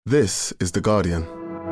This is The Guardian.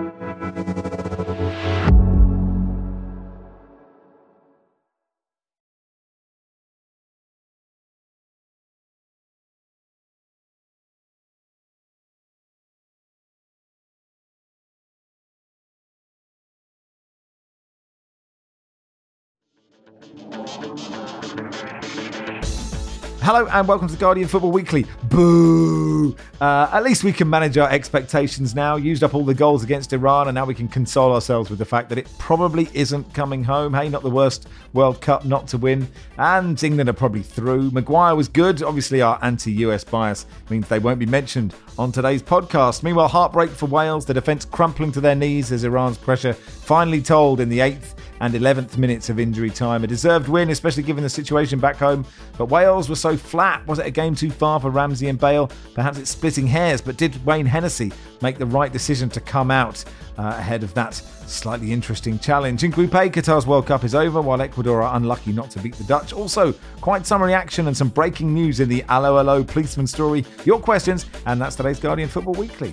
Hello and welcome to The Guardian Football Weekly. Boo! At least we can manage our expectations now. Used up all the goals against Iran and now we can console ourselves with the fact that it probably isn't coming home. Hey, not the worst World Cup not to win. And England are probably through. Maguire was good. Obviously our anti-US bias means they won't be mentioned on today's podcast. Meanwhile, heartbreak for Wales. The defence crumpling to their knees as Iran's pressure finally told in the 8th and 11th minutes of injury time. A deserved win, especially given the situation back home. But Wales were so flat. Was it a game too far for Ramsey and Bale? Perhaps it's splitting hairs, but did Wayne Hennessy make the right decision to come out ahead of that slightly interesting challenge? In Group A, Qatar's World Cup is over, while Ecuador are unlucky not to beat the Dutch. Also, quite some reaction and some breaking news in the Allo policeman story. Your questions, and that's today's Guardian Football Weekly.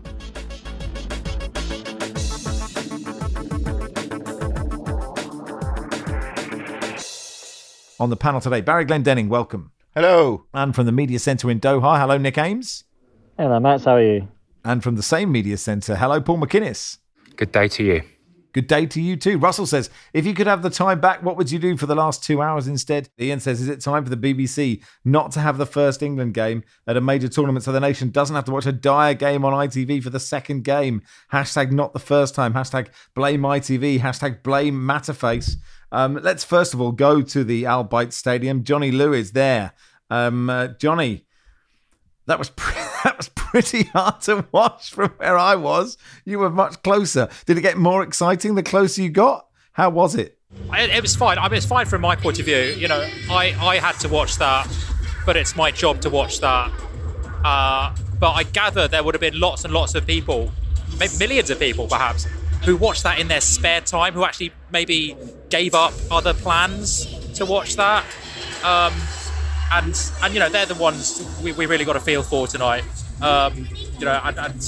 On the panel today, Barry Glendenning, welcome. Hello. And from the Media Centre in Doha, hello, Nick Ames. Hello, Matt. How are you? And from the same Media Centre, hello, Paul McInnes. Good day to you. Good day to you too. Russell says, if you could have the time back, what would you do for the last 2 hours instead? Ian says, is it time for the BBC not to have the first England game at a major tournament so the nation doesn't have to watch a dire game on ITV for the second game? Hashtag not the first time. Hashtag blame ITV. Hashtag blame Matterface. Let's first of all go to the Al Bayt Stadium. Johnny Lewis there. Johnny, that was pretty hard to watch from where I was. You were much closer. Did it get more exciting the closer you got? How was it? It was fine. I mean, it's fine from my point of view. You know, I had to watch that, but it's my job to watch that. But I gather there would have been lots and lots of people, maybe millions of people perhaps, who watched that in their spare time, who actually maybe gave up other plans to watch that. And you know, they're the ones we really got to feel for tonight. You know,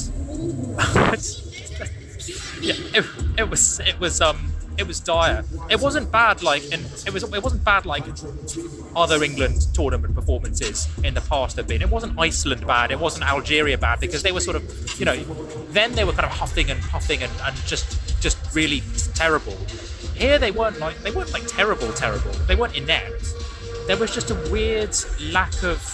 yeah, it was dire. It wasn't bad like it wasn't bad like other England tournament performances in the past have been. It wasn't Iceland bad. It wasn't Algeria bad, because they were sort of, you know, then they were kind of huffing and puffing and just really terrible. Here they weren't like terrible. They weren't inept. There was just a weird lack of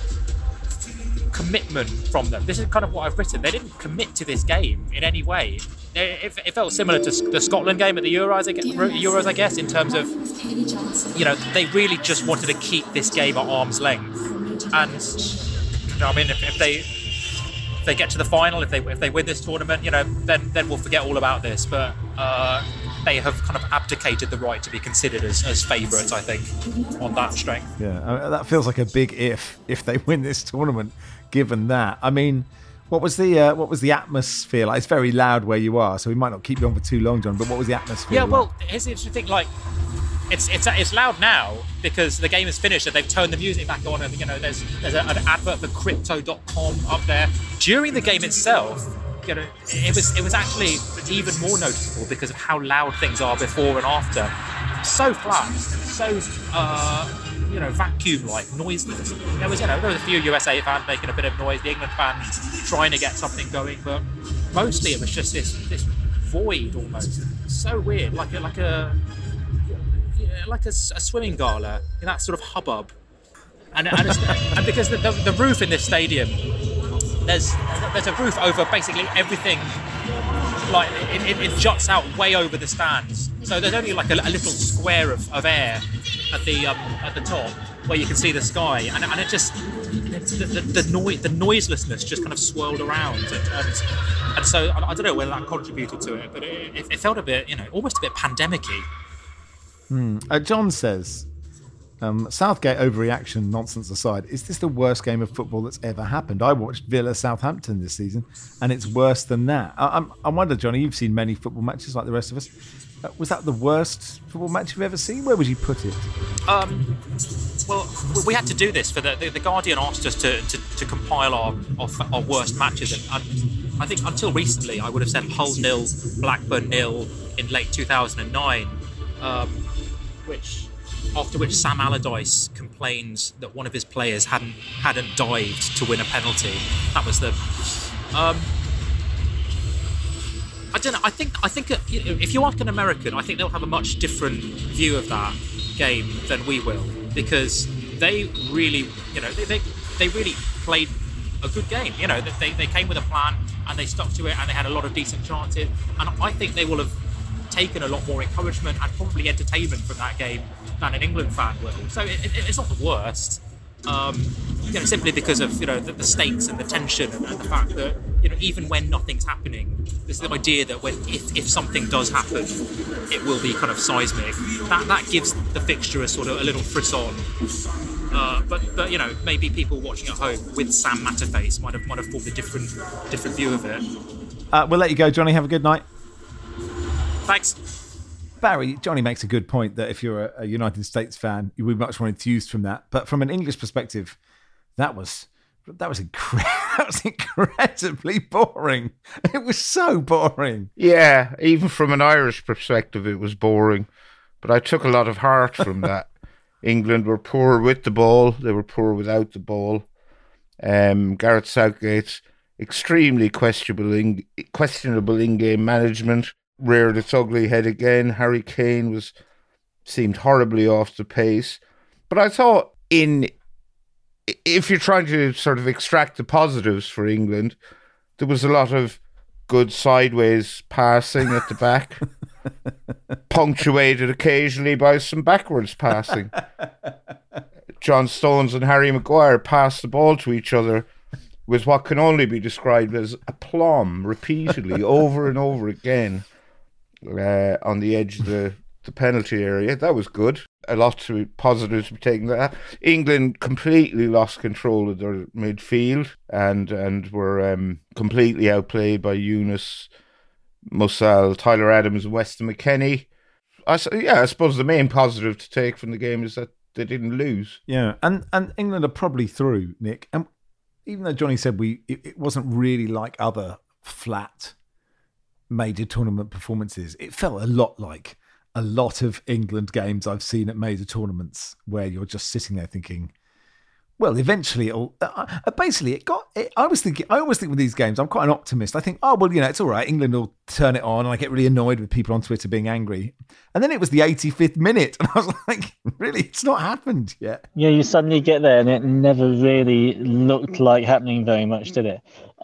commitment from them. This is kind of what I've written. They didn't commit to this game in any way. It felt similar to the Scotland game at the Euros, I guess, in terms of, you know, they really just wanted to keep this game at arm's length. And, you know, I mean, if they get to the final, if they win this tournament, you know, then we'll forget all about this. But they have kind of abdicated the right to be considered as favourites, I think, on that strength. Yeah, that feels like a big if they win this tournament, given that. I mean, what was the atmosphere like? It's very loud where you are, so we might not keep you on for too long, John, but what was the atmosphere like? Yeah, well, here's the interesting thing, like, it's loud now because the game is finished and they've turned the music back on, and, you know, there's an advert for Crypto.com up there. During the game itself, you know, it was actually even more noticeable because of how loud things are before and after. So flat, so you know, vacuum-like, noiseless. There was a few USA fans making a bit of noise, the England fans trying to get something going, but mostly it was just this void almost. So weird, like a swimming gala in that sort of hubbub. And because the roof in this stadium, there's a roof over basically everything. Like it juts out way over the stands, so there's only like a little square of air at the top where you can see the sky, and it just the noiselessness just kind of swirled around, and so I don't know whether that contributed to it, but it felt a bit, you know, almost a bit pandemic-y. John says, Southgate overreaction nonsense aside, is this the worst game of football that's ever happened? I watched Villa Southampton this season, and it's worse than that. I wonder, Johnny, you've seen many football matches like the rest of us. Was that the worst football match you've ever seen? Where would you put it? Well, we had to do this for the Guardian asked us to compile our worst matches, and I think until recently, I would have said Hull 0, Blackburn 0 in late 2009, after which Sam Allardyce complained that one of his players hadn't dived to win a penalty. That was the. I don't know. I think if you ask an American, I think they'll have a much different view of that game than we will, because they really, they really played a good game. They came with a plan and they stuck to it, and they had a lot of decent chances. And I think they will have taken a lot more encouragement and probably entertainment from that game than an England fan will. So it's not the worst. Simply because of the stakes and the tension and the fact that even when nothing's happening, there's the idea that if something does happen, it will be kind of seismic. That gives the fixture a little frisson. But maybe people watching at home with Sam Matterface might have formed a different view of it. We'll let you go, Johnny. Have a good night. Thanks. Barry, Johnny makes a good point that if you're a United States fan, you would much more enthused from that. But from an English perspective, that was incredibly boring. It was so boring. Yeah, even from an Irish perspective, it was boring. But I took a lot of heart from that. England were poor with the ball. They were poor without the ball. Gareth Southgate's extremely questionable in-game management reared its ugly head again. Harry Kane seemed horribly off the pace. But I thought if you're trying to sort of extract the positives for England, there was a lot of good sideways passing at the back, punctuated occasionally by some backwards passing. John Stones and Harry Maguire passed the ball to each other with what can only be described as aplomb repeatedly over and over again. On the edge of the penalty area. That was good. A lot to positives to be taken there. England completely lost control of their midfield and were completely outplayed by Yunus, Mussal, Tyler Adams and Weston McKennie. I suppose the main positive to take from the game is that they didn't lose. Yeah, and England are probably through, Nick. And even though Johnny said it wasn't really like other flat major tournament performances, it felt a lot like a lot of England games I've seen at major tournaments where you're just sitting there thinking, well, eventually it'll. Basically, I always think with these games, I'm quite an optimist. I think, it's all right. England will turn it on, and I get really annoyed with people on Twitter being angry. And then it was the 85th minute, and I was like, really, it's not happened yet. Yeah, you suddenly get there, and it never really looked like happening very much, did it?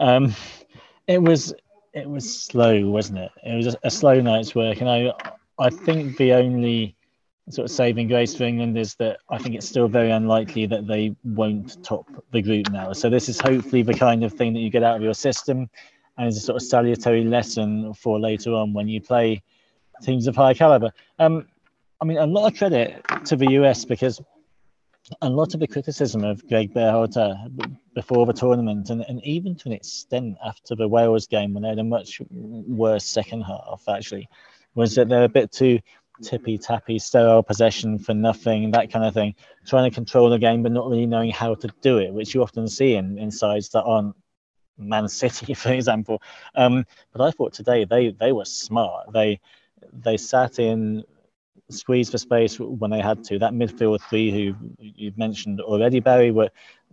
It was slow, wasn't it? It was a slow night's work, and I think the only sort of saving grace for England is that I think it's still very unlikely that they won't top the group now. So this is hopefully the kind of thing that you get out of your system, and is a sort of salutary lesson for later on when you play teams of high caliber. A lot of credit to the US, because a lot of the criticism of Greg Berhalter before the tournament, and even to an extent after the Wales game when they had a much worse second half, actually, was that they're a bit too tippy-tappy, sterile possession for nothing, that kind of thing, trying to control the game but not really knowing how to do it, which you often see in sides that aren't Man City, for example. But I thought today they were smart. They sat in, squeezed for space when they had to. That midfield three who you've mentioned already, Barry, were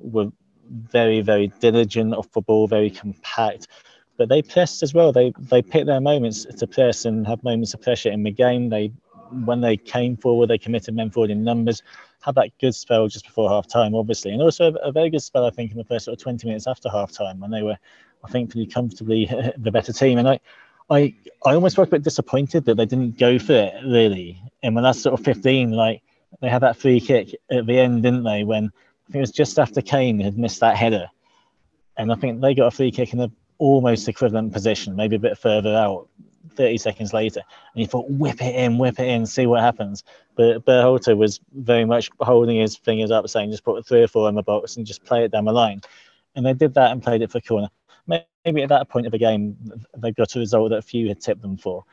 very, very diligent off the ball, very compact. But they pressed as well. They picked their moments to press and have moments of pressure in the game. When they came forward, they committed men forward in numbers. Had that good spell just before half time, obviously, and also a very good spell, I think, in the first sort of 20 minutes after half time when they were, I think, pretty comfortably the better team. And I almost felt a bit disappointed that they didn't go for it really in the last sort of 15. Like they had that free kick at the end, didn't they? When I think it was just after Kane had missed that header, and I think they got a free kick in a almost equivalent position, maybe a bit further out, 30 seconds later, and you thought, whip it in, see what happens. But Berhalter was very much holding his fingers up, saying just put 3 or 4 in the box and just play it down the line. And they did that and played it for a corner. Maybe at that point of the game, they got a result that a few had tipped them for.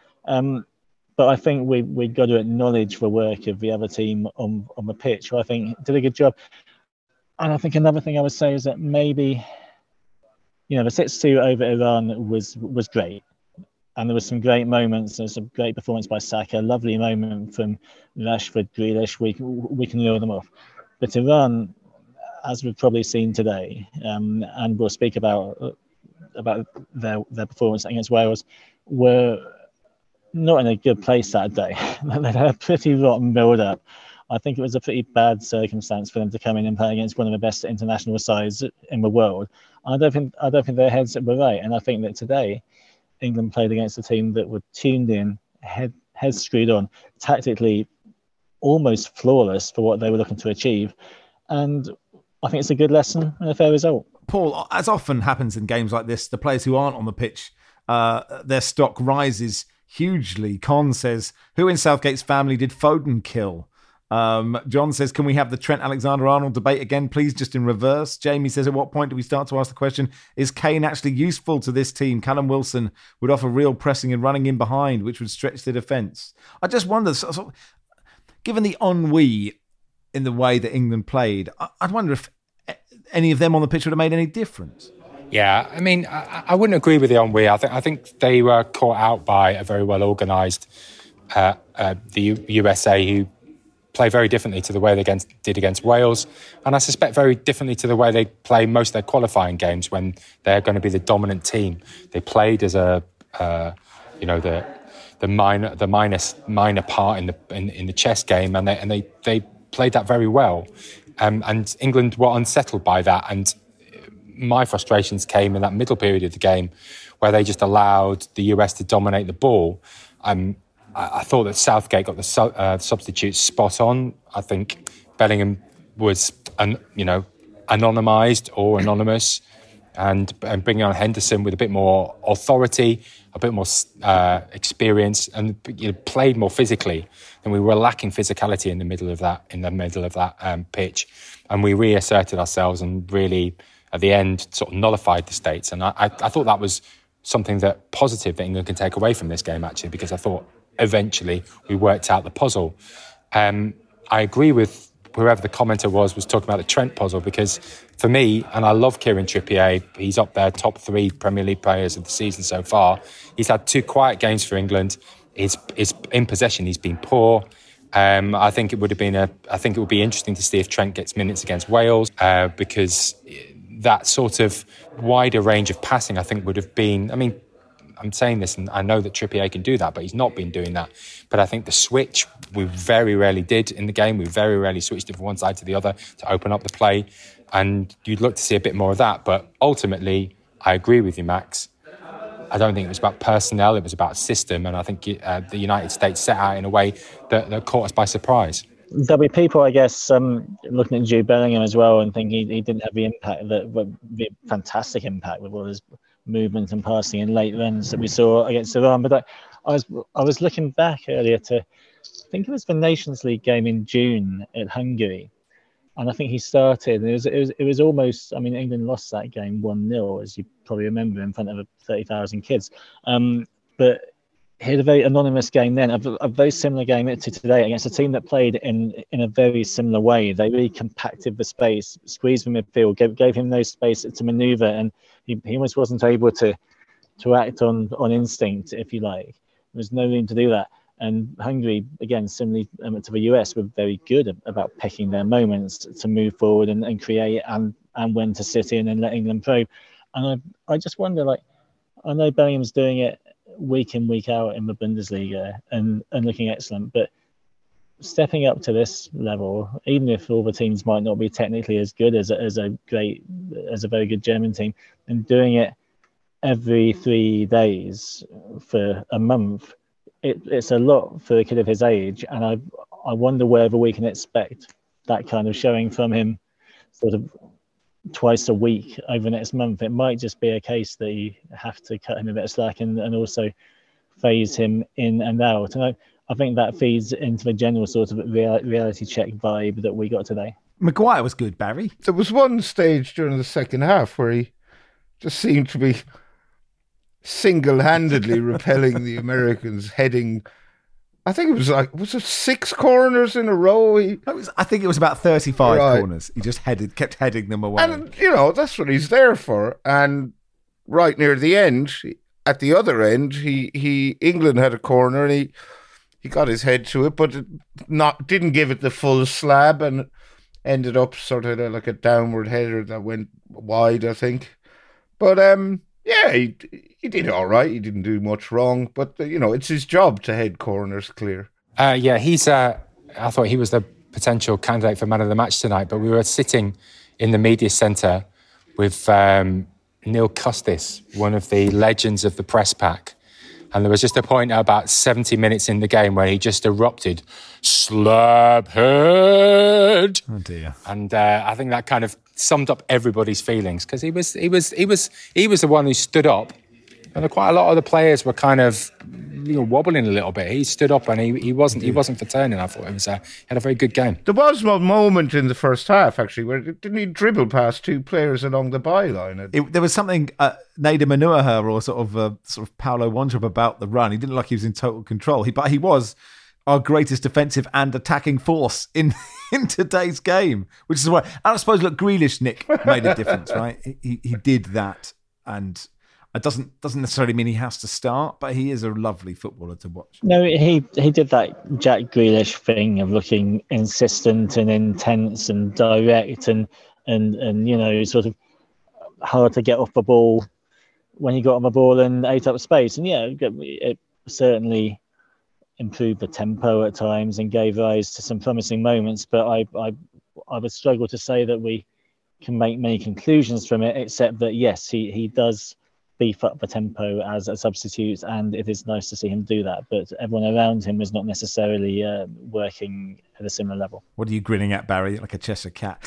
But I think we've got to acknowledge the work of the other team on the pitch, who I think did a good job. And I think another thing I would say is that maybe the 6-2 over Iran was great. And there were some great moments. There's some great performance by Saka, lovely moment from Rashford, Grealish. We can reel them off. But Iran, as we've probably seen today, and we'll speak about their performance against Wales, were not in a good place that day. They had a pretty rotten build-up. I think it was a pretty bad circumstance for them to come in and play against one of the best international sides in the world. I don't think their heads were right. And I think that today, England played against a team that were tuned in, heads screwed on, tactically almost flawless for what they were looking to achieve. And I think it's a good lesson and a fair result. Paul, as often happens in games like this, the players who aren't on the pitch, their stock rises hugely. Con says, who in Southgate's family did Foden kill? John says, can we have the Trent Alexander-Arnold debate again, please, just in reverse? Jamie says, at what point do we start to ask the question, is Kane actually useful to this team? Callum Wilson would offer real pressing and running in behind, which would stretch the defence. I just wonder, given the ennui in the way that England played, I'd wonder if any of them on the pitch would have made any difference. Yeah, I mean, I wouldn't agree with the ennui. I think they were caught out by a very well organised the USA, who play very differently to the way they did against Wales, and I suspect very differently to the way they play most of their qualifying games when they're going to be the dominant team. They played as the minor part in the chess game, and they played that very well. And England were unsettled by that, and my frustrations came in that middle period of the game where they just allowed the US to dominate the ball. I thought that Southgate got the substitutes spot on. I think Bellingham was, anonymised or anonymous, and bringing on Henderson with a bit more authority, a bit more experience, and played more physically. And we were lacking physicality in the middle of that pitch, and we reasserted ourselves and really at the end sort of nullified the States. And I thought that was something that positive that England can take away from this game, actually, because I thought eventually we worked out the puzzle. I agree with whoever the commenter was talking about the Trent puzzle, because for me, and I love Kieran Trippier, he's up there, top 3 Premier League players of the season so far. He's had 2 quiet games for England. He's in possession, he's been poor. I think it would be interesting to see if Trent gets minutes against Wales, because that sort of wider range of passing, I think, would have been, I'm saying this and I know that Trippier can do that, but he's not been doing that. But I think the switch, we very rarely did in the game. We very rarely switched it from one side to the other to open up the play. And you'd look to see a bit more of that. But ultimately, I agree with you, Max. I don't think it was about personnel, it was about system. And I think the United States set out in a way that caught us by surprise. There'll be people, I guess, looking at Jude Bellingham as well and thinking he didn't have the impact, the fantastic impact with all his movement and passing in late runs that we saw against Iran. But I was looking back earlier to, I think it was the Nations League game in June at Hungary, and I think he started. And it was almost. England lost that game 1-0, as you probably remember, in front of 30,000 kids. But he had a very anonymous game then, a very similar game to today against a team that played in a very similar way. They really compacted the space, squeezed the midfield, gave him no space to manoeuvre, and he almost wasn't able to act on instinct, if you like. There was no room to do that. And Hungary, again, similarly to the US, were very good about picking their moments to move forward and create and when to sit in and let England probe. And I just wonder, I know Bellingham's doing it week in, week out in the Bundesliga and looking excellent, but stepping up to this level, even if all the teams might not be technically as good as a very good German team, and doing it every 3 days for a month, it's a lot for a kid of his age. And I wonder whether we can expect that kind of showing from him sort of twice a week over the next month. It might just be a case that you have to cut him a bit of slack and also phase him in and out. And I think that feeds into the general sort of reality check vibe that we got today. Maguire was good, Barry. There was one stage during the second half where he just seemed to be single-handedly repelling the Americans, heading, I think it was it 6 corners in a row? I think it was about 35 corners. He just kept heading them away. And, that's what he's there for. And right near the end, at the other end, England had a corner and he got his head to it, but didn't give it the full slab and ended up sort of like a downward header that went wide, I think. But he did all right. He didn't do much wrong, but it's his job to head corners clear. He's. I thought he was the potential candidate for man of the match tonight, but we were sitting in the media centre with Neil Custis, one of the legends of the press pack. And there was just a point at about 70 minutes in the game where he just erupted, slab head. Oh dear. And I think that kind of summed up everybody's feelings, because he was the one who stood up. And quite a lot of the players were kind of wobbling a little bit. He stood up and he wasn't for turning. I thought he had a very good game. There was one moment in the first half, actually, where didn't he dribble past two players along the byline? There was something Nader Manuaher or sort of Paulo Wondrop about the run. He didn't look like he was in total control. But he was our greatest defensive and attacking force in today's game, which is why. And I suppose, look, Grealish, Nick, made a difference, right? He did that, and it doesn't necessarily mean he has to start, but he is a lovely footballer to watch. No, he did that Jack Grealish thing of looking insistent and intense and direct and sort of hard to get off the ball when he got on the ball and ate up space. And it certainly improved the tempo at times and gave rise to some promising moments. But I would struggle to say that we can make many conclusions from it, except that yes, he does beef up the tempo as a substitute, and it is nice to see him do that. But everyone around him is not necessarily working at a similar level. What are you grinning at, Barry? Like a Cheshire cat?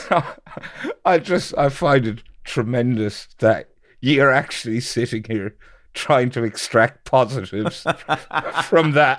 I find it tremendous that you're actually sitting here trying to extract positives from that.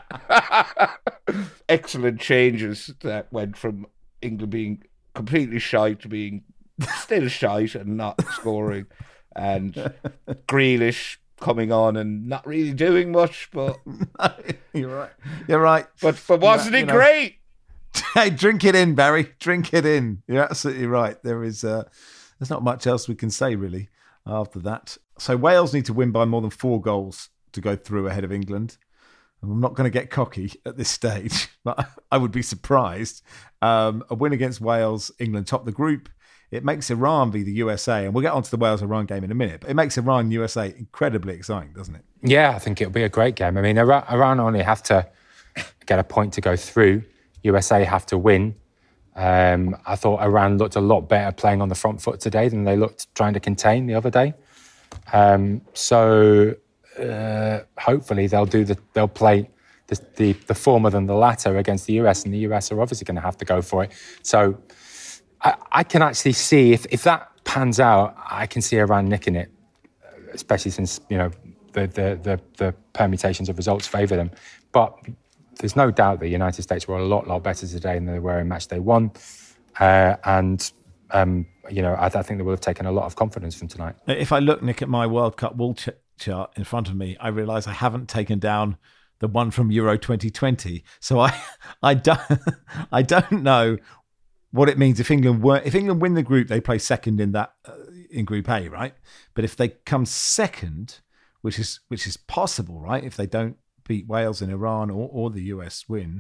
Excellent changes that went from England being completely shy to being still shite and not scoring. And Grealish coming on and not really doing much, but You're right. But wasn't it great? Hey, drink it in, Barry. Drink it in. You're absolutely right. There's not much else we can say really after that. So Wales need to win by more than 4 goals to go through ahead of England. I'm not going to get cocky at this stage, but I would be surprised. A win against Wales, England top the group. It makes Iran v the USA, and we'll get onto the Wales-Iran game in a minute, but it makes Iran-USA incredibly exciting, doesn't it? Yeah, I think it'll be a great game. I mean, Iran only have to get a point to go through. USA have to win. I thought Iran looked a lot better playing on the front foot today than they looked trying to contain the other day. Hopefully they'll play the former than the latter against the US, and the US are obviously going to have to go for it. So I can actually see if that pans out, I can see Iran nicking it, especially since the permutations of results favour them. But there's no doubt the United States were a lot better today than they were in match day 1, I think they will have taken a lot of confidence from tonight. If I look, Nick, at my World Cup wall chart in front of me, I realise I haven't taken down the one from Euro 2020. So I don't know what it means if England win the group, they play second in that in Group A, right? But if they come second, which is possible, right? If they don't beat Wales and Iran or the US win,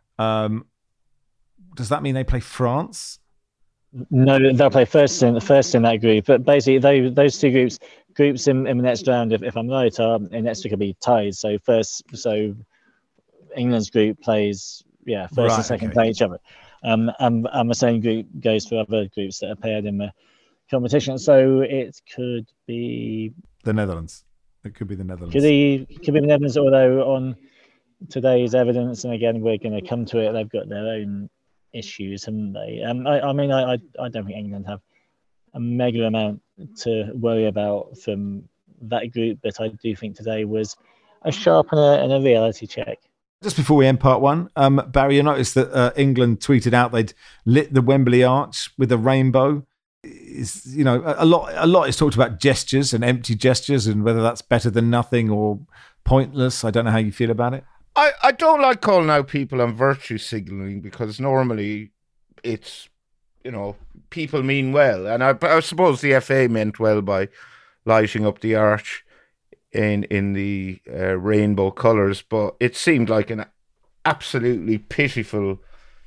does that mean they play France? No, they'll play first in that group. But basically, those two groups in the next round, if I'm right, are inextricably be tied. So England's group plays first and second play each other. And the same group goes for other groups that are paired in the competition. So it could be the Netherlands. It could be the Netherlands. Could be the Netherlands, although on today's evidence, and again we're going to come to it, they've got their own issues, haven't they? I don't think England have a mega amount to worry about from that group, but I do think today was a sharpener and a reality check. Just before we end part 1, Barry, you noticed that England tweeted out they'd lit the Wembley Arch with a rainbow. A lot is talked about gestures and empty gestures and whether that's better than nothing or pointless. I don't know how you feel about it. I don't like calling out people on virtue signalling, because normally it's, people mean well. And I suppose the FA meant well by lighting up the arch in the rainbow colours, but it seemed like an absolutely pitiful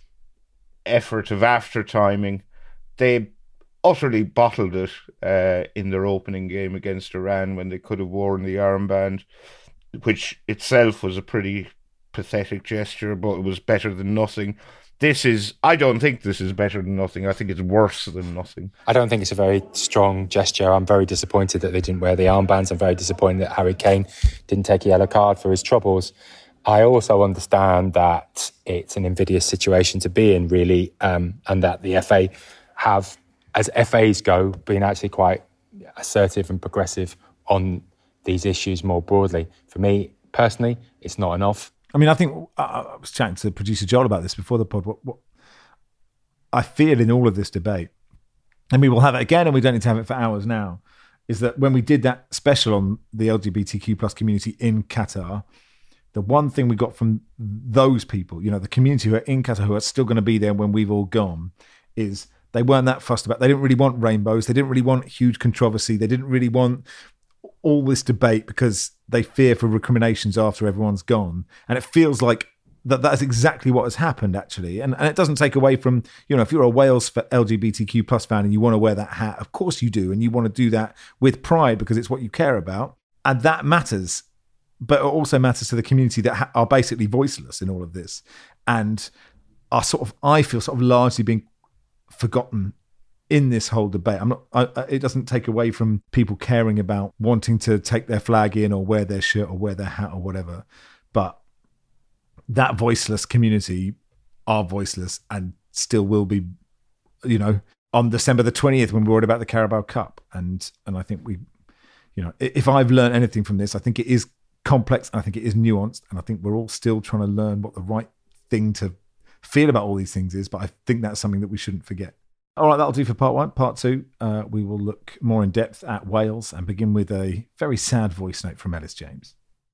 effort of after timing. They utterly bottled it in their opening game against Iran when they could have worn the armband, which itself was a pretty pathetic gesture, but it was better than nothing. I don't think this is better than nothing. I think it's worse than nothing. I don't think it's a very strong gesture. I'm very disappointed that they didn't wear the armbands. I'm very disappointed that Harry Kane didn't take a yellow card for his troubles. I also understand that it's an invidious situation to be in, really, and that the FA have, as FAs go, been actually quite assertive and progressive on these issues more broadly. For me, personally, it's not enough. I mean, I think I was chatting to producer Joel about this before the pod. What I feel in all of this debate, and we will have it again, and we don't need to have it for hours now, is that when we did that special on the LGBTQ plus community in Qatar, the one thing we got from those people, the community who are in Qatar, who are still going to be there when we've all gone, is they weren't that fussed about. They didn't really want rainbows. They didn't really want huge controversy. They didn't really want all this debate because they fear for recriminations after everyone's gone. And it feels like that's exactly what has happened, actually. And it doesn't take away from, if you're a Wales LGBTQ plus fan and you want to wear that hat, of course you do. And you want to do that with pride because it's what you care about. And that matters. But it also matters to the community that are basically voiceless in all of this and are I feel largely being forgotten in this whole debate. It doesn't take away from people caring about wanting to take their flag in or wear their shirt or wear their hat or whatever. But that voiceless community are voiceless and still will be, on December the 20th when we're worried about the Carabao Cup. And I think if I've learned anything from this, I think it is complex. I think it is nuanced. And I think we're all still trying to learn what the right thing to feel about all these things is. But I think that's something that we shouldn't forget. All right, that'll do for part one. Part two, we will look more in depth at Wales and begin with a very sad voice note from Ellis James.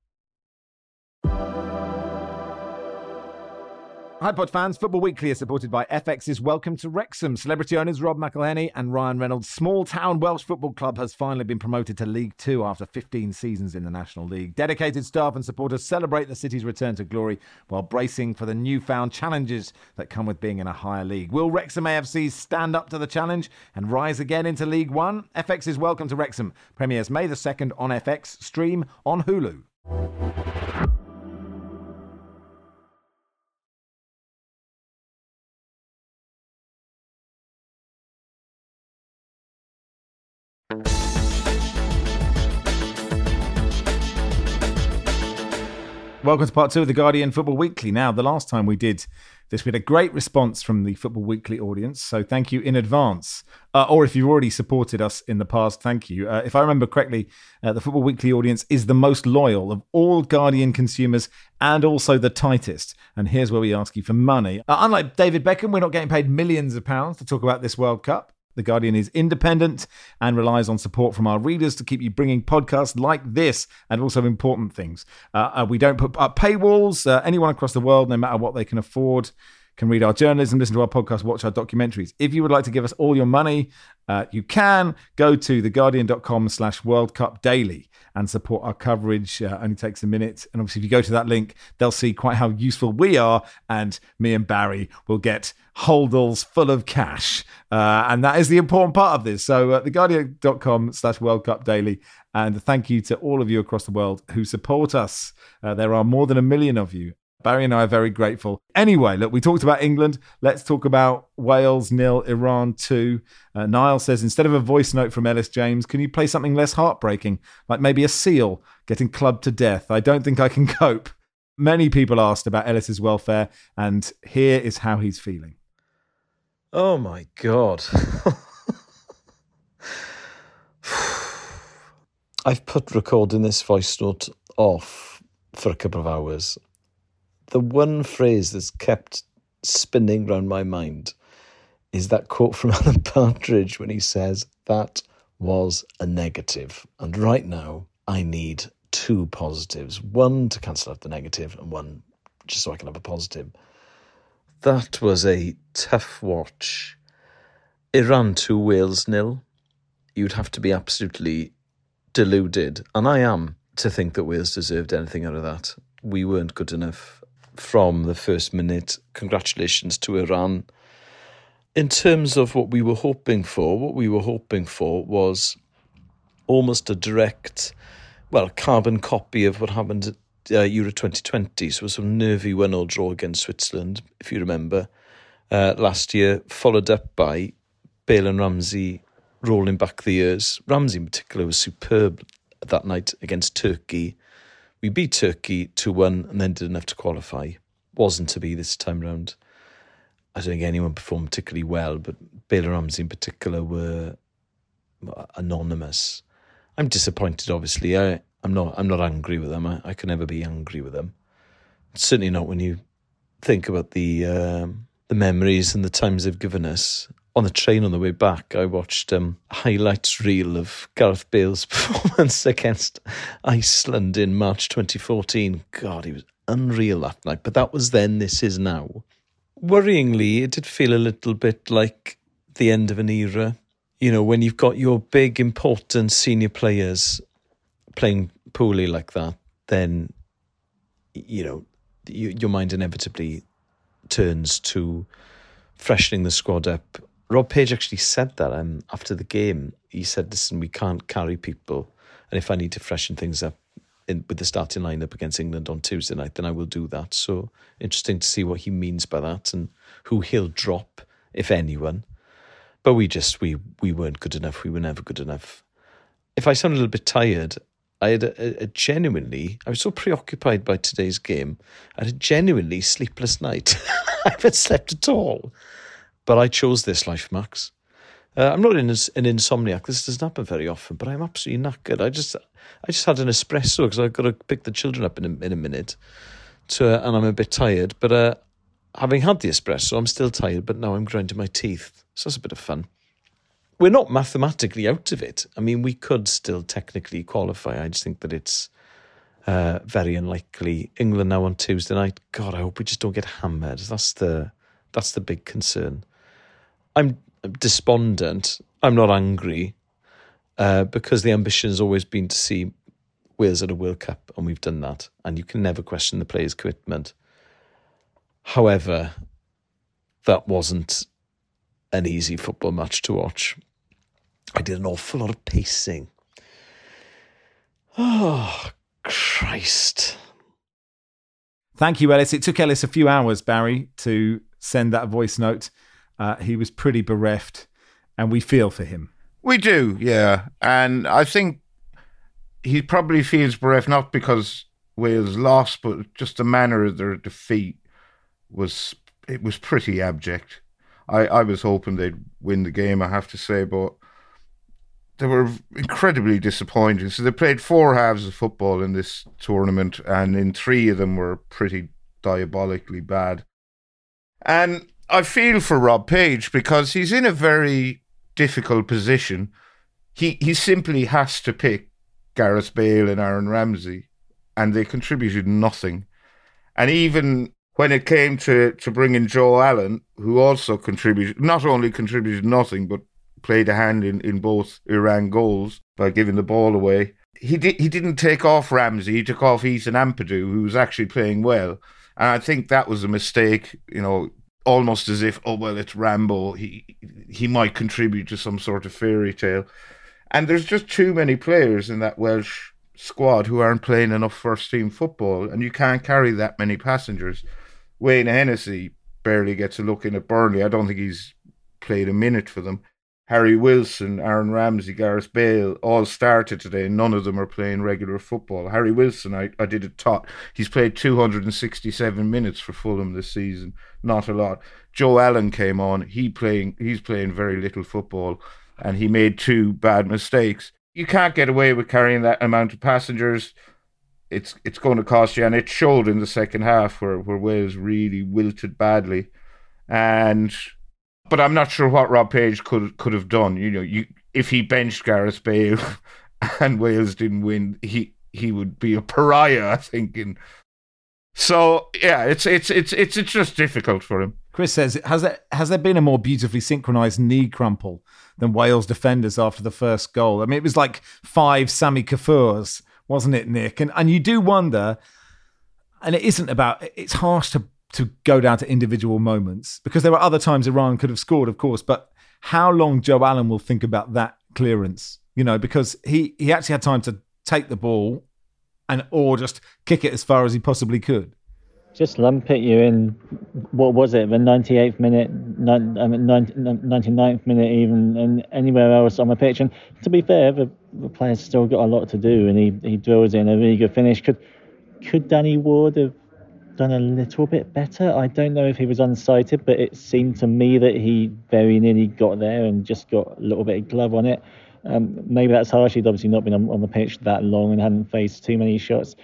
Hi, Pod fans. Football Weekly is supported by FX's Welcome to Wrexham. Celebrity owners Rob McElhenney and Ryan Reynolds' small-town Welsh football club has finally been promoted to League Two after 15 seasons in the National League. Dedicated staff and supporters celebrate the city's return to glory while bracing for the newfound challenges that come with being in a higher league. Will Wrexham AFC stand up to the challenge and rise again into League One? FX's Welcome to Wrexham premieres May the 2nd on FX, stream on Hulu. Welcome to part two of the Guardian Football Weekly. Now, the last time we did this, we had a great response from the Football Weekly audience, so thank you in advance. Or if you've already supported us in the past, thank you. If I remember correctly, the Football Weekly audience is the most loyal of all Guardian consumers and also the tightest. And here's where we ask you for money. Unlike David Beckham, we're not getting paid millions of pounds to talk about this World Cup. The Guardian is independent and relies on support from our readers to keep you bringing podcasts like this and also important things. We don't put up paywalls. Anyone across the world, no matter what they can afford, can read our journalism, listen to our podcast, watch our documentaries. If you would like to give us all your money, you can go to theguardian.com/World Cup Daily and support our coverage. Only takes a minute. And obviously, if you go to that link, they'll see quite how useful we are. And me and Barry will get holdalls full of cash. And that is the important part of this. So theguardian.com/World Cup Daily. And thank you to all of you across the world who support us. There are more than 1 million of you. Barry and I are very grateful. Anyway, look, we talked about England. Let's talk about Wales 0, Iran 2. Niall says, instead of a voice note from Ellis James, can you play something less heartbreaking, like maybe a seal getting clubbed to death? I don't think I can cope. Many people asked about Ellis's welfare, and here is how he's feeling. Oh, my God. I've put recording this voice note off for a couple of hours. The one phrase that's kept spinning round my mind is that quote from Alan Partridge when he says, that was a negative. And right now, I need 2 positives. One to cancel out the negative and one just so I can have a positive. That was a tough watch. Iran 2, Wales 0. You'd have to be absolutely deluded, and I am, to think that Wales deserved anything out of that. We weren't good enough from the first minute. Congratulations to Iran. In terms of what we were hoping for was almost a direct, carbon copy of what happened at Euro 2020. So it was a nervy 1-1 draw against Switzerland, if you remember, last year, followed up by Bale and Ramsey rolling back the years. Ramsey in particular was superb that night against Turkey. We beat Turkey 2-1 and then did enough to qualify. Wasn't to be this time round. I don't think anyone performed particularly well, but Bale and Ramsey in particular were anonymous. I'm disappointed, obviously. I'm not angry with them. I can never be angry with them. Certainly not when you think about the memories and the times they've given us. On the train on the way back, I watched a highlights reel of Gareth Bale's performance against Iceland in March 2014. God, he was unreal that night. But that was then, this is now. Worryingly, it did feel a little bit like the end of an era. You know, when you've got your big, important senior players playing poorly like that, then, you know, your mind inevitably turns to freshening the squad up. Rob Page actually said that after the game. He said, listen, we can't carry people, and if I need to freshen things up with the starting lineup against England on Tuesday night, then I will do that. So interesting to see what he means by that and who he'll drop, if anyone. But we weren't good enough. We were never good enough. If I sound a little bit tired, I had I was so preoccupied by today's game, I had a genuinely sleepless night. I haven't slept at all. But I chose this life, Max. I'm not an insomniac. This doesn't happen very often, but I'm absolutely knackered. I just had an espresso because I've got to pick the children up in a minute, and I'm a bit tired. But having had the espresso, I'm still tired, but now I'm grinding my teeth. So that's a bit of fun. We're not mathematically out of it. I mean, we could still technically qualify. I just think that it's very unlikely. England now on Tuesday night. God, I hope we just don't get hammered. That's the big concern. I'm despondent. I'm not angry because the ambition has always been to see Wales at a World Cup, and we've done that. And you can never question the players' commitment. However, that wasn't an easy football match to watch. I did an awful lot of pacing. Oh, Christ. Thank you, Ellis. It took Ellis a few hours, Barry, to send that voice note. He was pretty bereft, and we feel for him. We do, yeah. And I think he probably feels bereft not because Wales lost, but just the manner of their defeat was pretty abject. I was hoping they'd win the game, I have to say, but they were incredibly disappointing. So they played 4 halves of football in this tournament, and in 3 of them were pretty diabolically bad. And I feel for Rob Page because he's in a very difficult position. He simply has to pick Gareth Bale and Aaron Ramsey, and they contributed nothing. And even when it came to bring in Joe Allen, who also not only contributed nothing, but played a hand in both Iran goals by giving the ball away. He didn't take off Ramsey, he took off Ethan Ampadu, who was actually playing well. And I think that was a mistake, you know, almost as if, oh, well, it's Rambo. He might contribute to some sort of fairy tale. And there's just too many players in that Welsh squad who aren't playing enough first-team football, and you can't carry that many passengers. Wayne Hennessy barely gets a look in at Burnley. I don't think he's played a minute for them. Harry Wilson, Aaron Ramsey, Gareth Bale all started today. None of them are playing regular football. Harry Wilson, I did a tot. He's played 267 minutes for Fulham this season. Not a lot. Joe Allen came on. He's playing very little football, and he made 2 bad mistakes. You can't get away with carrying that amount of passengers. It's going to cost you, and it showed in the second half where Wales really wilted badly. But I'm not sure what Rob Page could have done. You know, if he benched Gareth Bale and Wales didn't win, he would be a pariah, I think. So yeah, it's just difficult for him. Chris says, has there been a more beautifully synchronised knee crumple than Wales defenders after the first goal? I mean, it was like 5 Sami Kafurs, wasn't it, Nick? And you do wonder, and it's harsh to go down to individual moments, because there were other times Iran could have scored, of course, but how long Joe Allen will think about that clearance, because he actually had time to take the ball or just kick it as far as he possibly could. Just lump it, you're in, what was it, the 98th minute, 99th minute even, and anywhere else on the pitch. And to be fair, the player's still got a lot to do, and he drills in a really good finish. Could Danny Ward have done a little bit better? I don't know if he was unsighted, but it seemed to me that he very nearly got there and just got a little bit of glove on it. Maybe that's harsh. He'd obviously not been on the pitch that long and hadn't faced too many shots.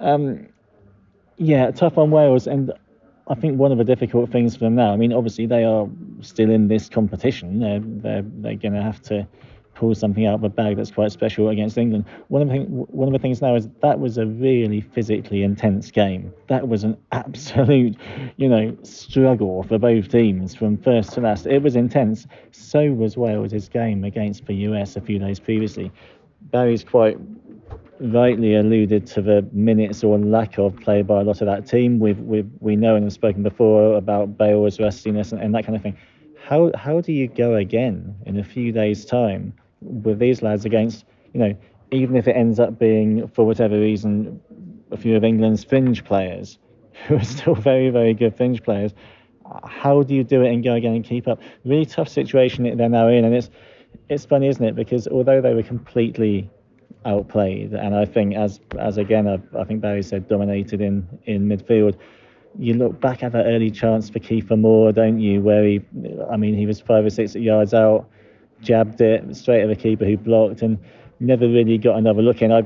Yeah, tough on Wales, and I think one of the difficult things for them now, I mean, obviously they are still in this competition. They're going to have to pull something out of a bag that's quite special against England. One of the things now is that was a really physically intense game. That was an absolute, struggle for both teams from first to last. It was intense. So was Wales' game against the US a few days previously. Barry's quite rightly alluded to the minutes or lack of play by a lot of that team. We know and have spoken before about Bale's rustiness and that kind of thing. How do you go again in a few days' time with these lads against, even if it ends up being, for whatever reason, a few of England's fringe players, who are still very, very good fringe players? How do you do it and go again and keep up? Really tough situation they're now in, and it's funny, isn't it? Because although they were completely outplayed, and I think as again I think Barry said, dominated in midfield, you look back at that early chance for Kiefer Moore, don't you, where he was 5 or 6 yards out, jabbed it straight at the keeper who blocked and never really got another look in.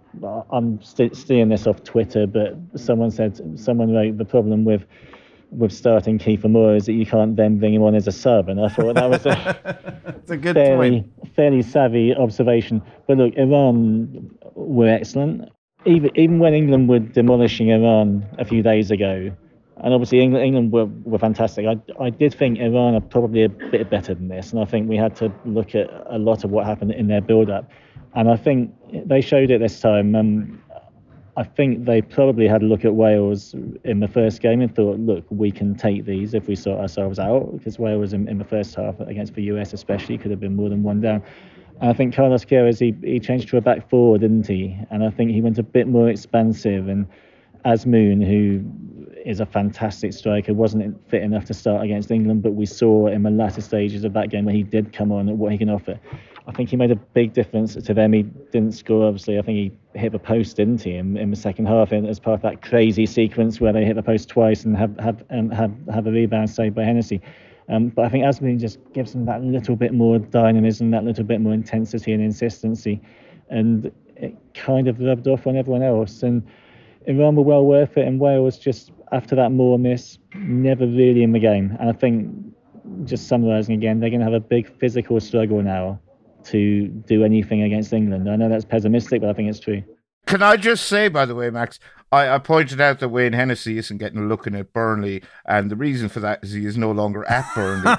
I'm stealing this off Twitter, but someone wrote the problem with starting Kiefer Moore is that you can't then bring him on as a sub, and I thought that was it's a good point. Fairly savvy observation. But look, Iran were excellent. Even when England were demolishing Iran a few days ago, and obviously England were fantastic, I did think Iran are probably a bit better than this, and I think we had to look at a lot of what happened in their build-up, and I think they showed it this time. I think they probably had a look at Wales in the first game and thought, look, we can take these if we sort ourselves out, because Wales in the first half against the US especially could have been more than one down. And I think Carlos Queiroz, he changed to a back four, didn't he? And I think he went a bit more expansive, and Azmoun, who is a fantastic striker, wasn't fit enough to start against England, but we saw in the latter stages of that game when he did come on what he can offer. I think he made a big difference to them. He didn't score, obviously. I think he hit the post, didn't he, in the second half, as part of that crazy sequence where they hit the post twice and have a rebound saved by Hennessy. But I think Azmoun just gives them that little bit more dynamism, that little bit more intensity and insistency, and it kind of rubbed off on everyone else. And Iran were well worth it, and Wales just, after that Moore miss, never really in the game. And I think, just summarising again, they're going to have a big physical struggle now to do anything against England. I know that's pessimistic, but I think it's true. Can I just say, by the way, Max, I pointed out that Wayne Hennessy isn't getting a look in at Burnley, and the reason for that is he is no longer at Burnley.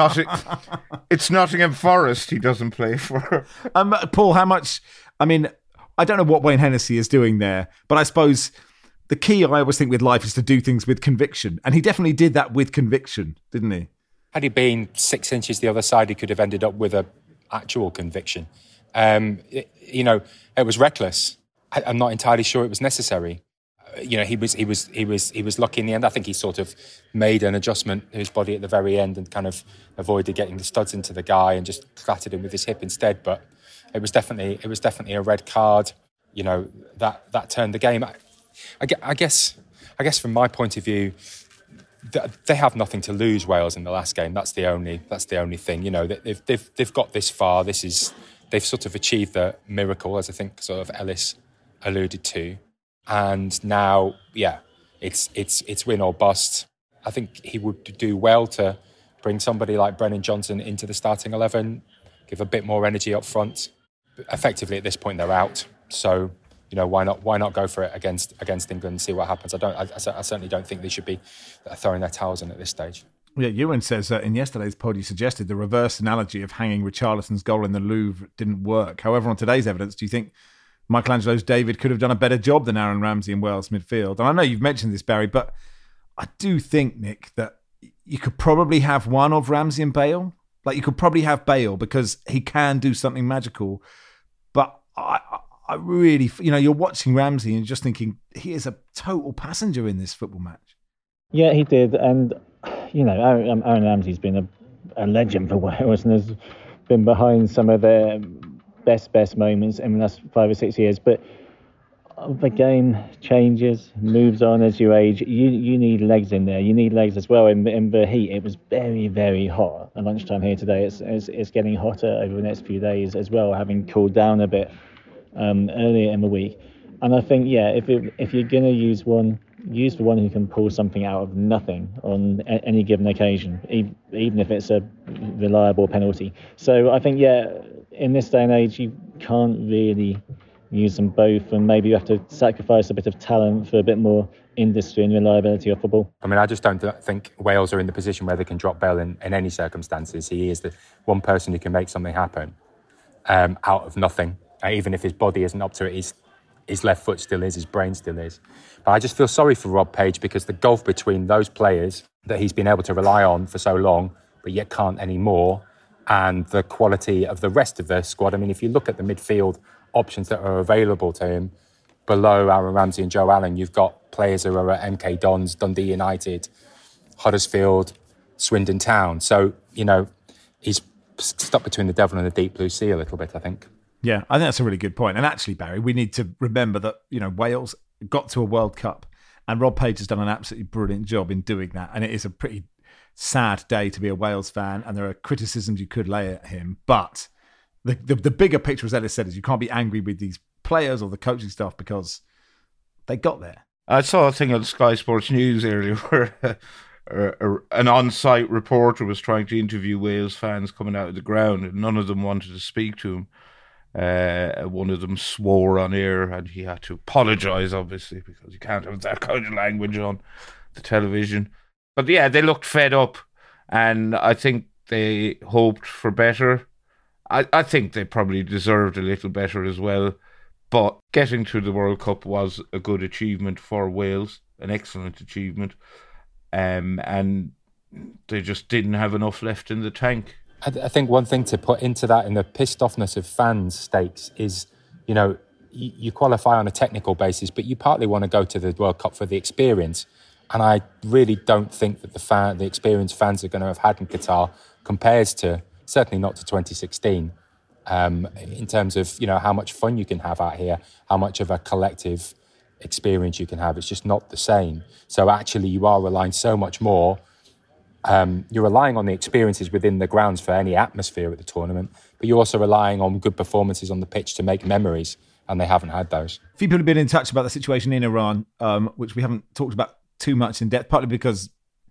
It's Nottingham Forest he doesn't play for. Paul, how much... I mean, I don't know what Wayne Hennessy is doing there, but I suppose the key I always think with life is to do things with conviction, and he definitely did that with conviction, didn't he? Had he been 6 inches the other side, he could have ended up with a actual conviction. It was reckless. I'm not entirely sure it was necessary. He was lucky in the end. I think he sort of made an adjustment to his body at the very end and kind of avoided getting the studs into the guy and just clattered him with his hip instead. But it was definitely a red card. That turned the game. I guess from my point of view, they have nothing to lose, Wales, in the last game. That's the only thing. They've got this far. They've sort of achieved the miracle, as I think sort of Ellis alluded to. And now, it's win or bust. I think he would do well to bring somebody like Brennan Johnson into the starting 11, give a bit more energy up front. But effectively, at this point, they're out. So, why not go for it against England and see what happens? I certainly don't think they should be throwing their towels in at this stage. Yeah, Ewan says in yesterday's pod you suggested the reverse analogy of hanging Richarlison's goal in the Louvre didn't work. However, on today's evidence, do you think Michelangelo's David could have done a better job than Aaron Ramsey in Wales midfield? And I know you've mentioned this, Barry, but I do think, Nick, that you could probably have one of Ramsey and Bale. Like, you could probably have Bale because he can do something magical. But I really, you're watching Ramsey and just thinking he is a total passenger in this football match. Yeah, he did. And, Aaron Ramsey's been a legend for Wales and has been behind some of their best moments in the last 5 or 6 years. But the game changes, moves on as you age. You need legs in there. You need legs as well. In the heat, it was very, very hot at lunchtime here today. It's getting hotter over the next few days as well, having cooled down a bit earlier in the week. And I think, if you're going to use the one who can pull something out of nothing on any given occasion, even if it's a reliable penalty. So I think, in this day and age, you can't really use them both, and maybe you have to sacrifice a bit of talent for a bit more industry and reliability off the ball. I mean, I just don't think Wales are in the position where they can drop Bale in any circumstances. He is the one person who can make something happen out of nothing. Even if his body isn't up to it, his left foot still is, his brain still is. But I just feel sorry for Rob Page because the gulf between those players that he's been able to rely on for so long, but yet can't anymore, and the quality of the rest of the squad. I mean, if you look at the midfield options that are available to him below Aaron Ramsey and Joe Allen, you've got players who are at MK Dons, Dundee United, Huddersfield, Swindon Town. So, he's stuck between the devil and the deep blue sea a little bit, I think. Yeah, I think that's a really good point. And actually, Barry, we need to remember that, Wales got to a World Cup and Rob Page has done an absolutely brilliant job in doing that. And it is a pretty sad day to be a Wales fan, and there are criticisms you could lay at him. But the bigger picture, as Ellis said, is you can't be angry with these players or the coaching staff because they got there. I saw a thing on Sky Sports News earlier where an on-site reporter was trying to interview Wales fans coming out of the ground, and none of them wanted to speak to him. One of them swore on air, and he had to apologise, obviously, because you can't have that kind of language on the television. But yeah, they looked fed up, and I think they hoped for better. I think they probably deserved a little better as well. But getting to the World Cup was a good achievement for Wales, an excellent achievement. And they just didn't have enough left in the tank. I think one thing to put into that, in the pissed offness of fans' stakes, is, you qualify on a technical basis, but you partly want to go to the World Cup for the experience. And I really don't think that the experience fans are going to have had in Qatar compares to, certainly not to 2016, in terms of, how much fun you can have out here, how much of a collective experience you can have. It's just not the same. So actually you are relying so much more. You're relying on the experiences within the grounds for any atmosphere at the tournament, but you're also relying on good performances on the pitch to make memories, and they haven't had those. A few people have been in touch about the situation in Iran, which we haven't talked about too much in depth, partly because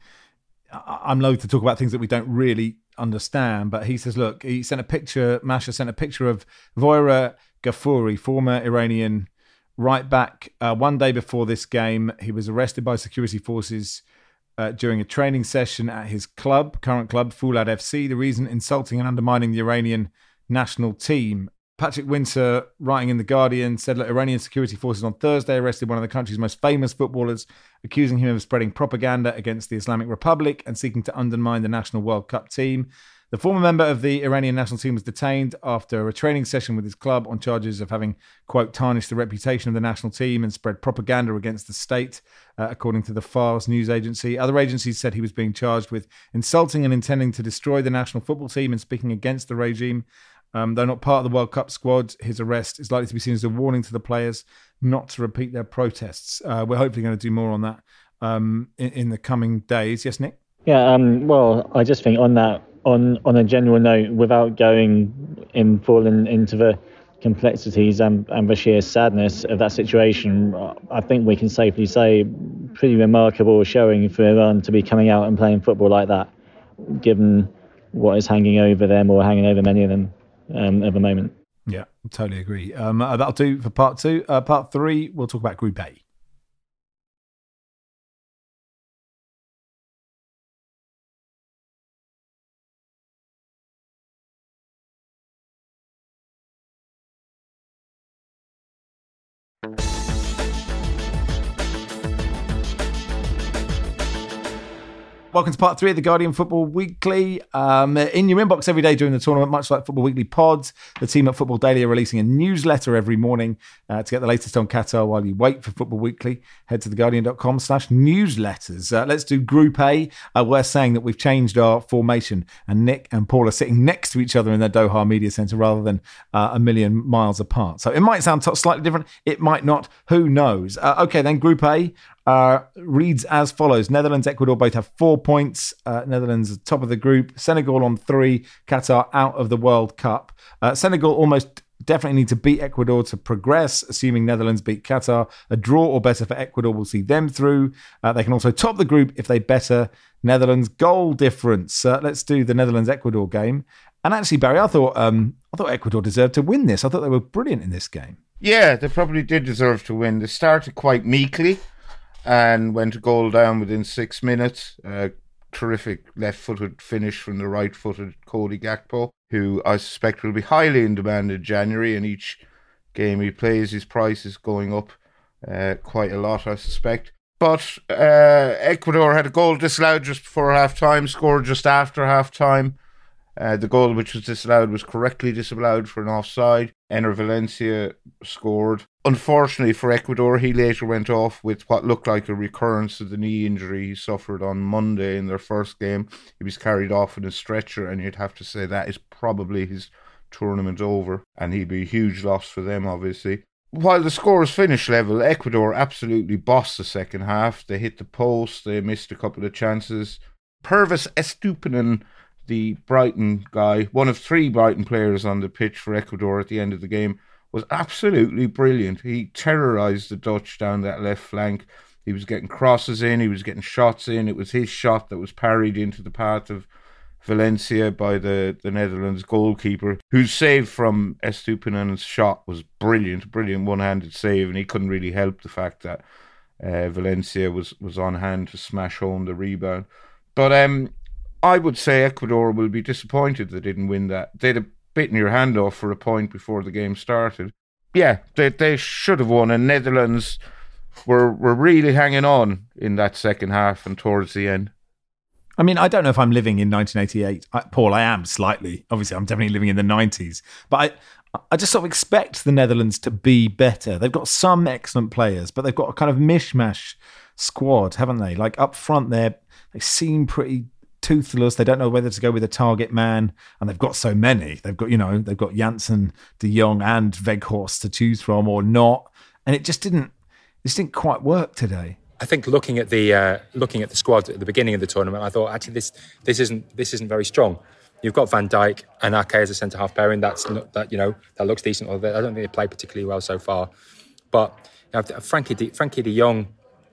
I'm loath to talk about things that we don't really understand. But he says, look, Masha sent a picture of Voira Ghafouri, former Iranian right back. One day before this game, he was arrested by security forces during a training session at his current club, Foulad FC. The reason, insulting and undermining the Iranian national team. Patrick Windsor, writing in The Guardian, said that Iranian security forces on Thursday arrested one of the country's most famous footballers, accusing him of spreading propaganda against the Islamic Republic and seeking to undermine the national World Cup team. The former member of the Iranian national team was detained after a training session with his club on charges of having, quote, tarnished the reputation of the national team and spread propaganda against the state, according to the Fars news agency. Other agencies said he was being charged with insulting and intending to destroy the national football team and speaking against the regime. Though not part of the World Cup squad, his arrest is likely to be seen as a warning to the players not to repeat their protests. We're hopefully going to do more on that in the coming days. Yes, Nick? Yeah, well, I just think on that, on a general note, without going into the complexities and the sheer sadness of that situation, I think we can safely say pretty remarkable showing for Iran to be coming out and playing football like that, given what is hanging over them or hanging over many of them at the moment. Yeah, totally agree. That'll do for part 2. Part 3, we'll talk about Group A. Welcome to part 3 of the Guardian Football Weekly. In your inbox every day during the tournament, much like Football Weekly pods, the team at Football Daily are releasing a newsletter every morning to get the latest on Qatar while you wait for Football Weekly. Head to theguardian.com/newsletters. Let's do Group A. We're saying that we've changed our formation, and Nick and Paul are sitting next to each other in their Doha Media Centre rather than a million miles apart. So it might sound slightly different. It might not. Who knows? Okay, then Group A reads as follows. Netherlands, Ecuador both have 4 points. Netherlands top of the group. Senegal on 3. Qatar out of the World Cup. Senegal almost definitely need to beat Ecuador to progress, assuming Netherlands beat Qatar. A draw or better for Ecuador will see them through. They can also top the group if they better Netherlands goal difference. Let's do the Netherlands-Ecuador game. And actually, Barry, I thought Ecuador deserved to win this. I thought they were brilliant in this game. Yeah, they probably did deserve to win. They started quite meekly and went a goal down within 6 minutes. Terrific left-footed finish from the right-footed Cody Gakpo, who I suspect will be highly in demand in January, and each game he plays, his price is going up quite a lot, I suspect. But Ecuador had a goal disallowed just before half-time, scored just after half-time. The goal which was disallowed was correctly disallowed for an offside. Ener Valencia scored. Unfortunately for Ecuador, he later went off with what looked like a recurrence of the knee injury he suffered on Monday in their first game. He was carried off in a stretcher, and you'd have to say that is probably his tournament over, and he'd be a huge loss for them, obviously. While the score is finish level, Ecuador absolutely bossed the second half. They hit the post, they missed a couple of chances. Pervis Estupinan, the Brighton guy, one of 3 Brighton players on the pitch for Ecuador at the end of the game, was absolutely brilliant. He terrorised the Dutch down that left flank. He was getting crosses in, he was getting shots in. It was his shot that was parried into the path of Valencia by the Netherlands goalkeeper, whose save from Estupinan's shot was brilliant one-handed save, and he couldn't really help the fact that Valencia was on hand to smash home the rebound. But I would say Ecuador will be disappointed they didn't win that. They'd have bitten your hand off for a point before the game started. Yeah, they should have won, and Netherlands were really hanging on in that second half and towards the end. I mean, I don't know if I'm living in 1988. Paul, I am slightly. Obviously, I'm definitely living in the 90s. But I just sort of expect the Netherlands to be better. They've got some excellent players, but they've got a kind of mishmash squad, haven't they? Like up front there, they seem pretty toothless. They don't know whether to go with a target man, and they've got so many. They've got Janssen, De Jong, and Weghorst to choose from, or not, and it just didn't quite work today. I think looking at the squad at the beginning of the tournament, I thought actually this isn't very strong. You've got Van Dijk and Ake as a centre half pairing. That looks decent. Although I don't think they played particularly well so far. But Frankie De Jong,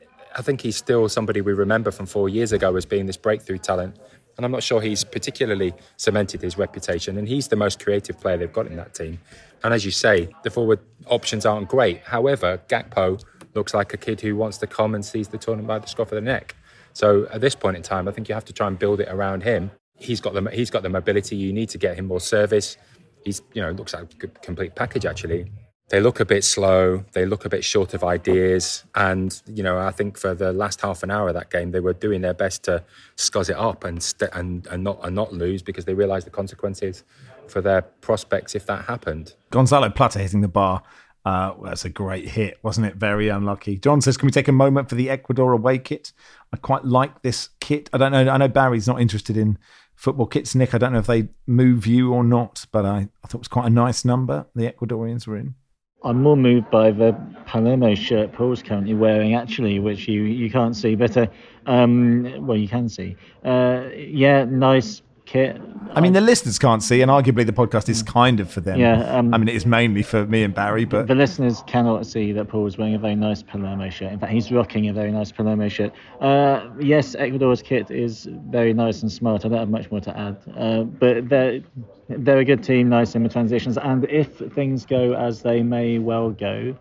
I think he's still somebody we remember from 4 years ago as being this breakthrough talent. And I'm not sure he's particularly cemented his reputation. And he's the most creative player they've got in that team. And as you say, the forward options aren't great. However, Gakpo looks like a kid who wants to come and seize the tournament by the scruff of the neck. So at this point in time, I think you have to try and build it around him. He's got the mobility. You need to get him more service. He's, looks like a good complete package, actually. They look a bit slow. They look a bit short of ideas. And, I think for the last half an hour of that game, they were doing their best to scuzz it up and not lose, because they realised the consequences for their prospects if that happened. Gonzalo Plata hitting the bar. That's a great hit, wasn't it? Very unlucky. John says, can we take a moment for the Ecuador away kit? I quite like this kit. I don't know. I know Barry's not interested in football kits. Nick, I don't know if they move you or not, but I thought it was quite a nice number the Ecuadorians were in. I'm more moved by the Palermo shirt Paul's currently wearing, actually, which you can't see, but you can see. Nice kit. I mean, the listeners can't see, and arguably the podcast is kind of for them. Yeah, I mean, it is mainly for me and Barry, but the listeners cannot see that Paul's wearing a very nice Palermo shirt. In fact, he's rocking a very nice Palermo shirt. Yes, Ecuador's kit is very nice and smart. I don't have much more to add. But they're a good team, nice in the transitions. And if things go as they may well go,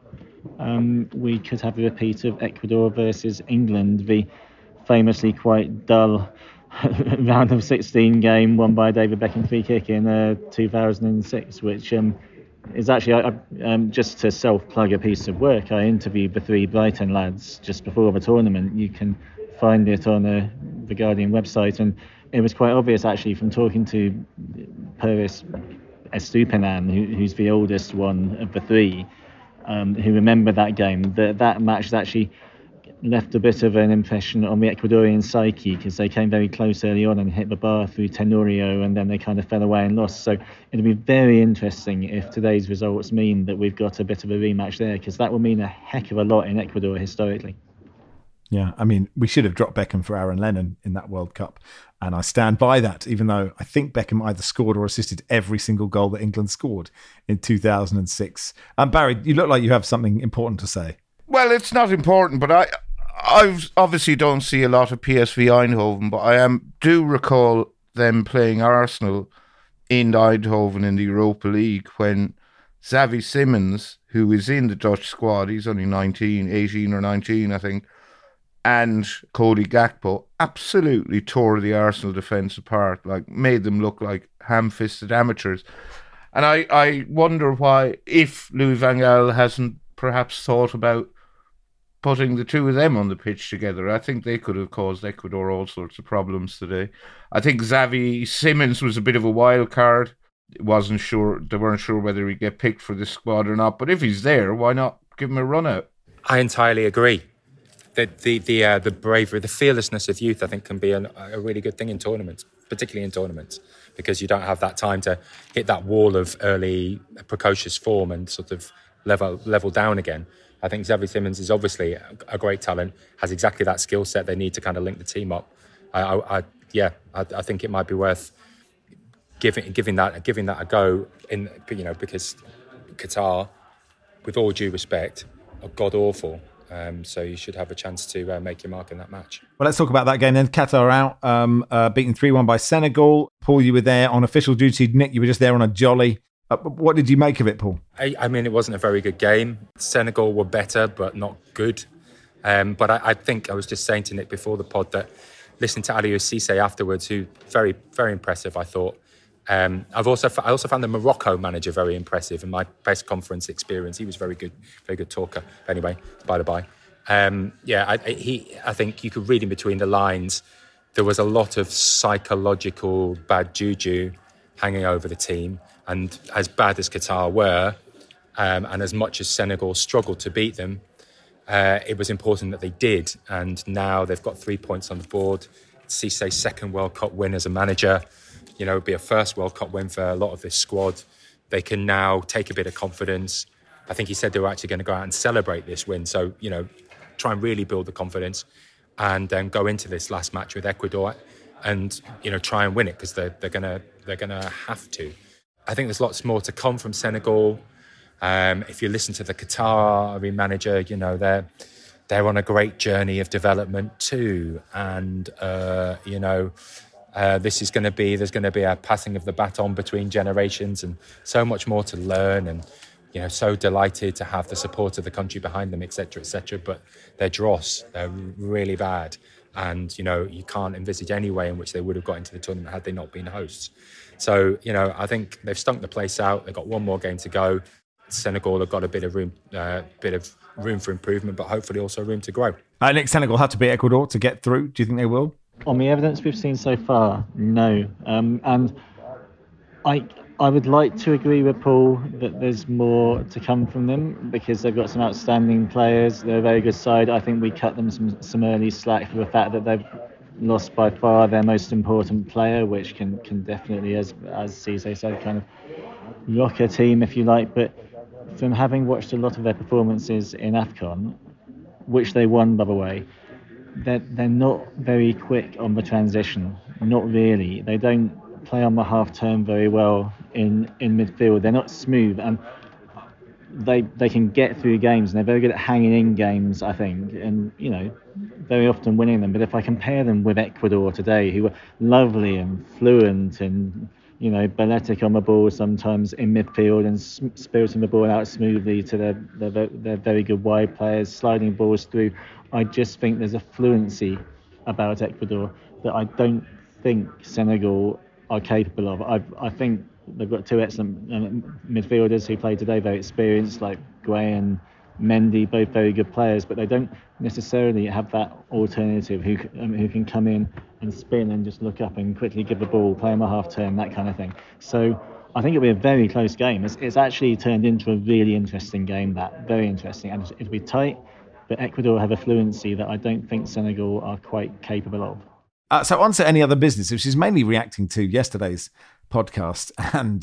we could have a repeat of Ecuador versus England, the famously quite dull round of 16 game won by David Beckham free kick in 2006, which is actually just to self-plug a piece of work. I interviewed the 3 Brighton lads just before the tournament. You can find it on the Guardian website, and it was quite obvious actually from talking to Peres Estupinan, who's the oldest one of the 3, who remember that game. That match is actually left a bit of an impression on the Ecuadorian psyche, because they came very close early on and hit the bar through Tenorio, and then they kind of fell away and lost. So it'll be very interesting if today's results mean that we've got a bit of a rematch there, because that will mean a heck of a lot in Ecuador historically. yeah, I mean, we should have dropped Beckham for Aaron Lennon in that World Cup, and I stand by that, even though I think Beckham either scored or assisted every single goal that England scored in 2006. Barry, you look like you have something important to say. Well, it's not important, but I obviously don't see a lot of PSV Eindhoven, but I do recall them playing Arsenal in Eindhoven in the Europa League when Xavi Simons, who is in the Dutch squad, he's only 18 or 19, I think, and Cody Gakpo absolutely tore the Arsenal defence apart, like made them look like ham-fisted amateurs. And I wonder why, if Louis van Gaal hasn't perhaps thought about putting the 2 of them on the pitch together. I think they could have caused Ecuador all sorts of problems today. I think Xavi Simons was a bit of a wild card. They weren't sure whether he'd get picked for this squad or not. But if he's there, why not give him a run out? I entirely agree. The bravery, the fearlessness of youth, I think, can be a really good thing in tournaments, particularly in tournaments, because you don't have that time to hit that wall of early precocious form and sort of level down again. I think Xavi Simons is obviously a great talent, has exactly that skill set they need to kind of link the team up. I think it might be worth giving that a go, because Qatar, with all due respect, are god awful. So you should have a chance to make your mark in that match. Well, let's talk about that game then. Qatar out, beaten 3-1 by Senegal. Paul, you were there on official duty. Nick, you were just there on a jolly. What did you make of it, Paul? I mean, it wasn't a very good game. Senegal were better, but not good. But I think I was just saying to Nick before the pod that listening to Aliou Cissé afterwards, who very, very impressive, I thought. I also found the Morocco manager very impressive in my press conference experience. He was very good talker. Anyway, by the by. I think you could read in between the lines. There was a lot of psychological bad juju hanging over the team. And as bad as Qatar were, and as much as Senegal struggled to beat them, it was important that they did. And now they've got 3 points on the board. Cissé's second World Cup win as a manager. It'd be a first World Cup win for a lot of this squad. They can now take a bit of confidence. I think he said they were actually going to go out and celebrate this win. So, try and really build the confidence and then go into this last match with Ecuador and, try and win it, because they're gonna have to. I think there's lots more to come from Senegal. If you listen to the Qatari manager, they're on a great journey of development too. And, there's going to be a passing of the baton between generations and so much more to learn. And, so delighted to have the support of the country behind them, et cetera, but they're dross. They're really bad. And, you can't envisage any way in which they would have got into the tournament had they not been hosts. So, I think they've stunk the place out. They've got one more game to go. Senegal have got a bit of room for improvement, but hopefully also room to grow. Nick, Senegal have to beat Ecuador to get through. Do you think they will? On the evidence we've seen so far, no. And I would like to agree with Paul that there's more to come from them, because they've got some outstanding players. They're a very good side. I think we cut them some early slack for the fact that they've lost by far their most important player, which can definitely, as Cisse said, kind of rock a team if you like. But from having watched a lot of their performances in AFCON, which they won, by the way, they're not very quick on the transition. Not really. They don't play on the half turn very well in midfield. They're not smooth, and they can get through games, and they're very good at hanging in games, I think, and very often winning them. But if I compare them with Ecuador today, who were lovely and fluent and balletic on the ball sometimes in midfield and spiriting the ball out smoothly to their very good wide players, sliding balls through, I just think there's a fluency about Ecuador that I don't think Senegal are capable of. I think they've got two excellent midfielders who played today, very experienced, like Gueye and Mendy, both very good players, but they don't necessarily have that alternative who can come in and spin and just look up and quickly give the ball, play on a half turn, that kind of thing. So I think it'll be a very close game. It's actually turned into a really interesting game, very interesting, and it'll be tight, but Ecuador have a fluency that I don't think Senegal are quite capable of. So on to any other business, which is mainly reacting to yesterday's podcast and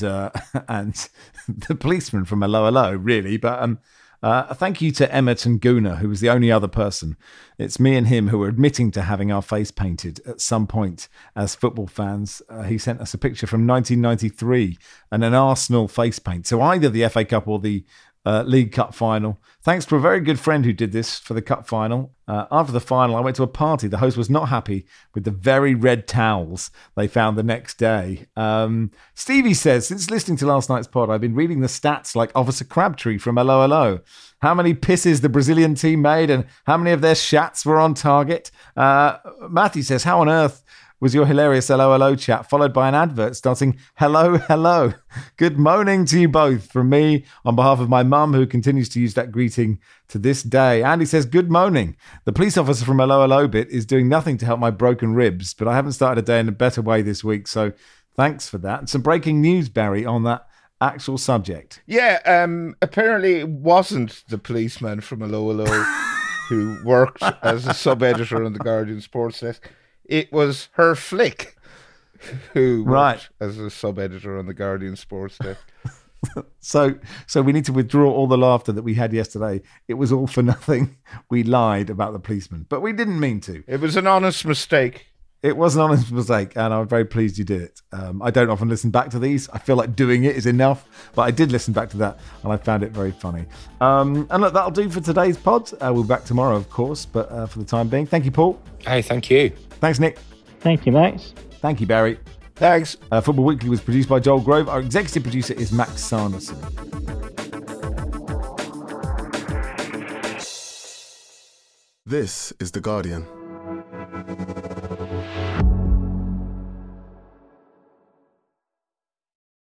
the policeman from Hello Hello, really. But thank you to Emerton Guna, who was the only other person. It's me and him who were admitting to having our face painted at some point as football fans. He sent us a picture from 1993 and an Arsenal face paint. So either the FA Cup or the League Cup final. Thanks to a very good friend who did this for the Cup final. After the final, I went to a party. The host was not happy with the very red towels they found the next day. Stevie says, since listening to last night's pod, I've been reading the stats like Officer Crabtree from Hello Hello. How many pisses the Brazilian team made and how many of their shats were on target. Matthew says, how on earth was your hilarious Hello Hello chat followed by an advert starting Hello Hello? Good morning to you both from me on behalf of my mum, who continues to use that greeting to this day. Andy says, good morning. The police officer from Hello Hello bit is doing nothing to help my broken ribs, but I haven't started a day in a better way this week, so thanks for that. Some breaking news, Barry, on that actual subject. Yeah, apparently it wasn't the policeman from Hello Hello who worked as a sub-editor on the Guardian Sports Desk. It was her flick who worked as a sub-editor on the Guardian Sports Desk. So we need to withdraw all the laughter that we had yesterday. It was all for nothing. We lied about the policeman, but we didn't mean to. It was an honest mistake. It was an honest mistake, and I'm very pleased you did it. I don't often listen back to these. I feel like doing it is enough, but I did listen back to that, and I found it very funny. And look, that'll do for today's pod. We'll be back tomorrow, of course, but for the time being, thank you, Paul. Hey, thank you. Thanks, Nick. Thank you, Max. Thank you, Barry. Thanks. Football Weekly was produced by Joel Grove. Our executive producer is Max Sarnison. This is The Guardian.